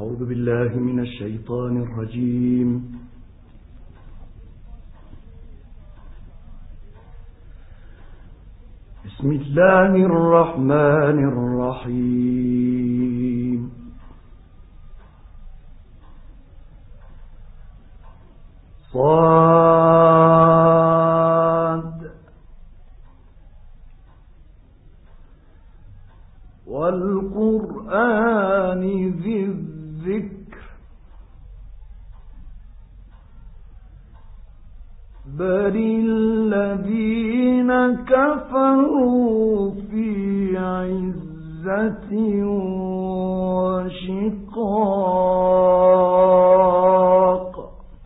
أعوذ بالله من الشيطان الرجيم. بسم الله الرحمن الرحيم. صاد والقرآن ذي الذكر بل الذين كفروا في عزة وشقاق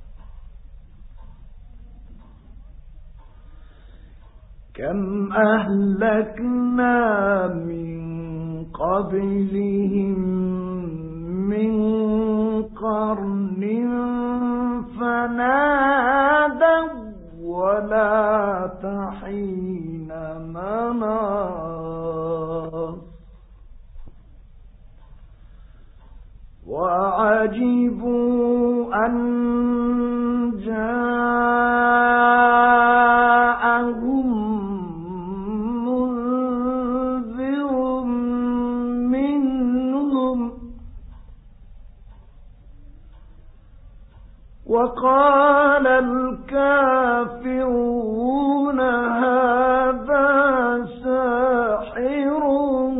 كم أهلكنا من قبلهم من قرن فنادوا ولا تحين مناص وعجبوا أن جاءهم منذر منهم وقال الكافرون هذا ساحر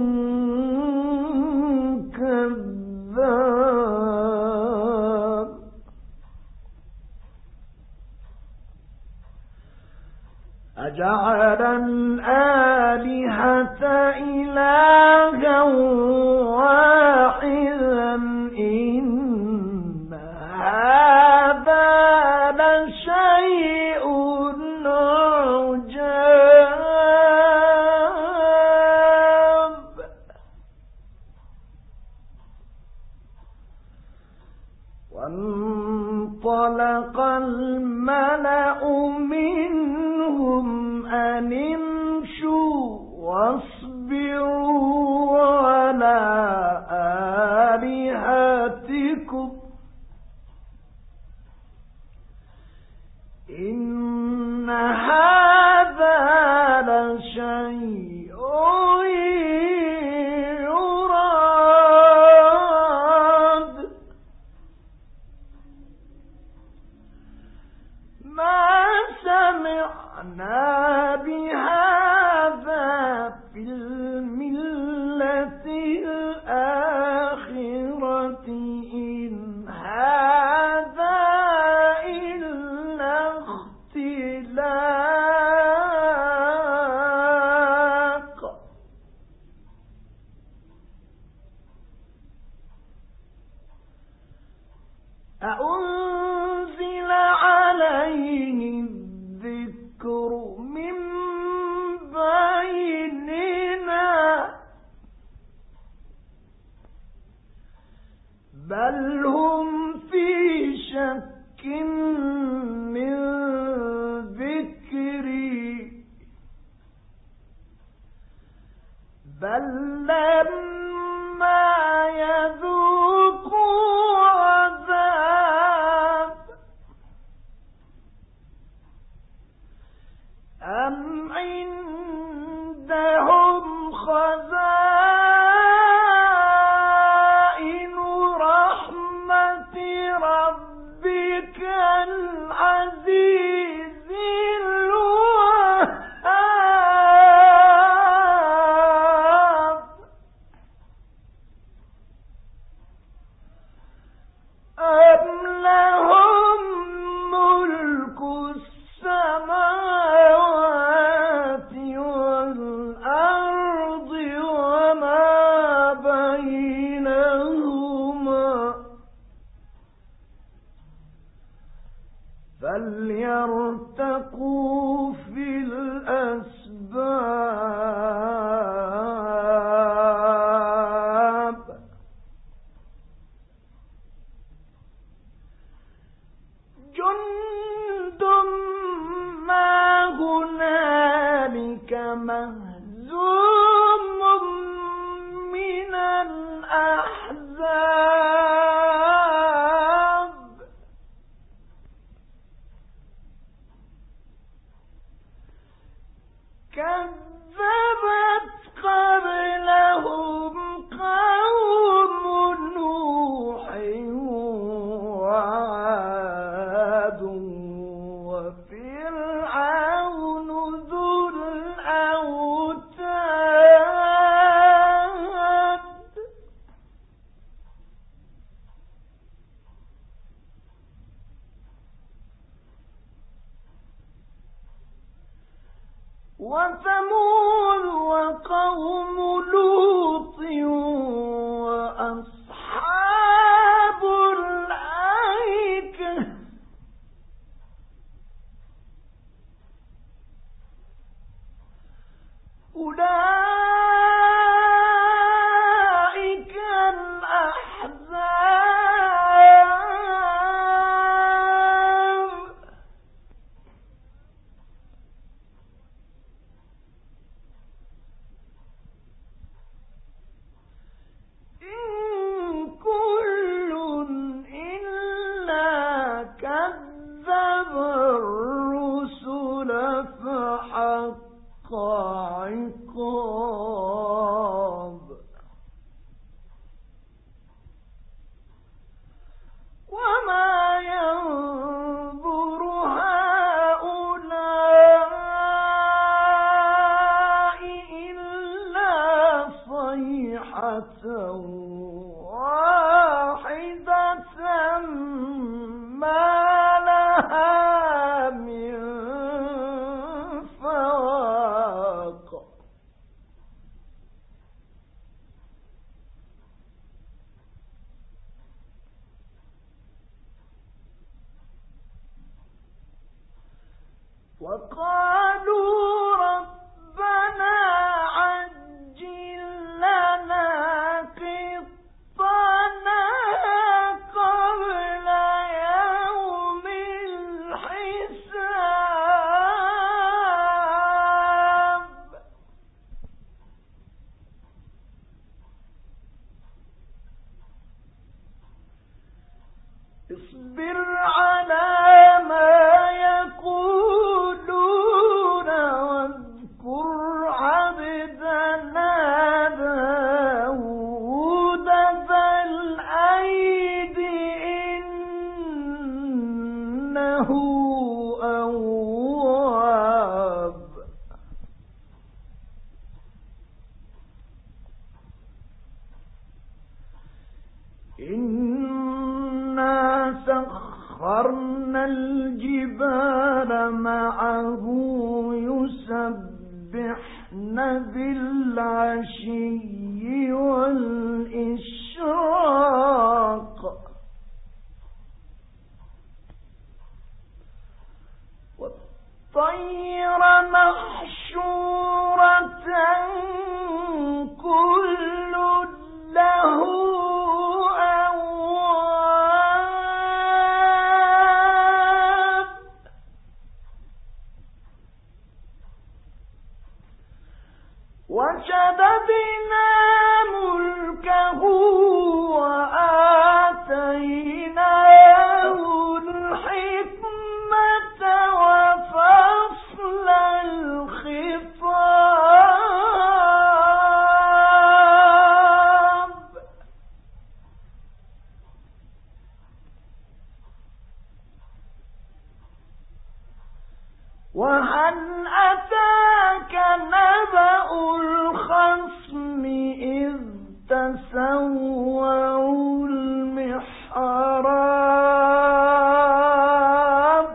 كذاب أجعل الآلهة إلها واحدا إن هذا لشيء عجاب وانطلق الملأ منهم أن امشوا واصبروا على آلهتكم إن هذا لشيء يراد ما سمعنا بهذا في الملة الآخرة إن هذا إلا اختلاق أأنزل عليه الذكر من بيننا بل هم في شك من ذكري بل لما يذوقوا عذاب أم عندهم خزائن رحمة ربك العزيز الوهاب أم لهم ملك السماوات والأرض وما بينهما فليرتقوا في الأسباب جند ما هنالك مهزوم من الأحزاب وثمود وقوم لوط وأصحاب الأيكة أولئك الأحزاب إن كل إلا كذب الرسل فحق عقاب وما ينظر هؤلاء إلا صيحة واحدة ما لها من فواق وقالوا ربنا عجل لنا قطنا قبل يوم الحساب اصبر على ما يقولون واذكر عبدنا داود ذا الأيد إنه أواب إنا سخرنا الجبال معه يسبحن بالعشي والإشراق والطير محشورة كل له أواب وشددنا ملكه وآتيناه الحكمة وفصل الخطاب وهل أتاك نبأ الخصم إذ تسووا المحراب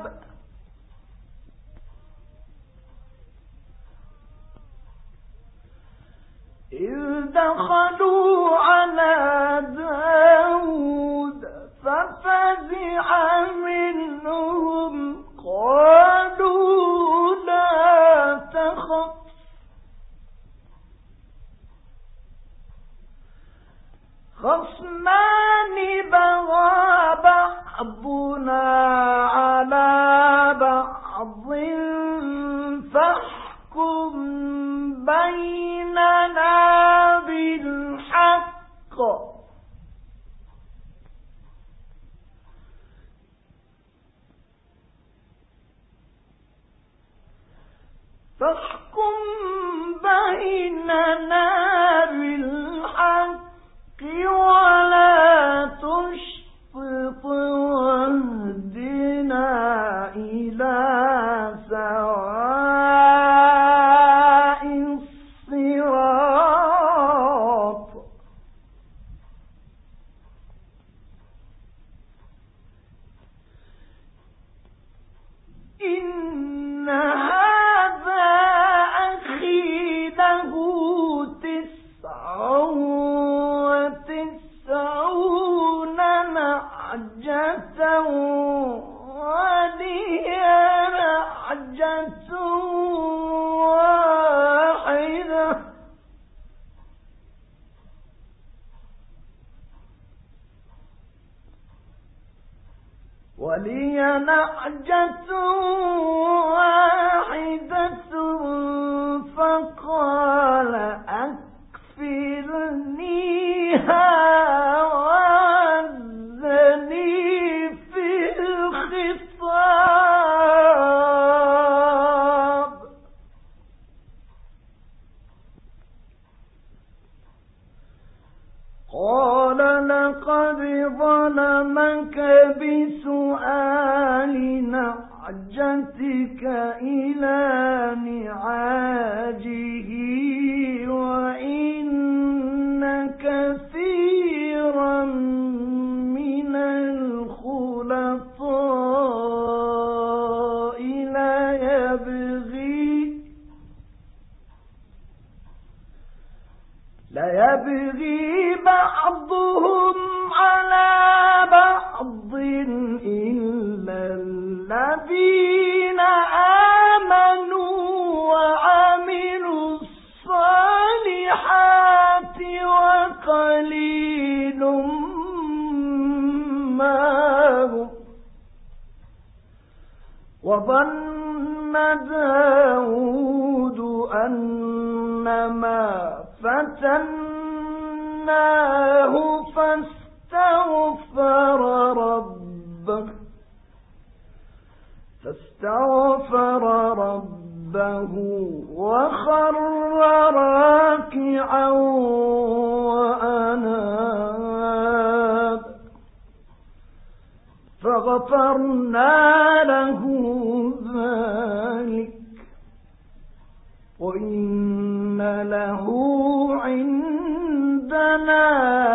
إذ دخلوا على داود ففزع منهم قالوا لا تخف خصمان بغى بعضنا على بعض فاحكم بيننا بالحق فاحكم بيننا بالحق ولا تشطط واهدنا إلى سواء الصراط إن هذا نعجة ولي نعجة واحدة فقال أكفلنيها وعزني في الخطاب قال لقد ظلمك بسؤال نعجتك إلى نعاجه وإن كثيرا من الخلطاء ليبغي بعضهم على بعض إلا الذين آمنوا وعملوا الصالحات وقليل ما هم وظن داود أنما فتناه فاستغفر ربه وخر راكعا وأناب فغفرنا له ذلك وإن له عندنا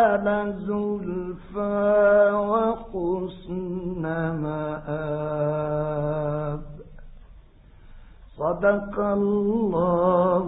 لزلفى وحسن مآب صدق الله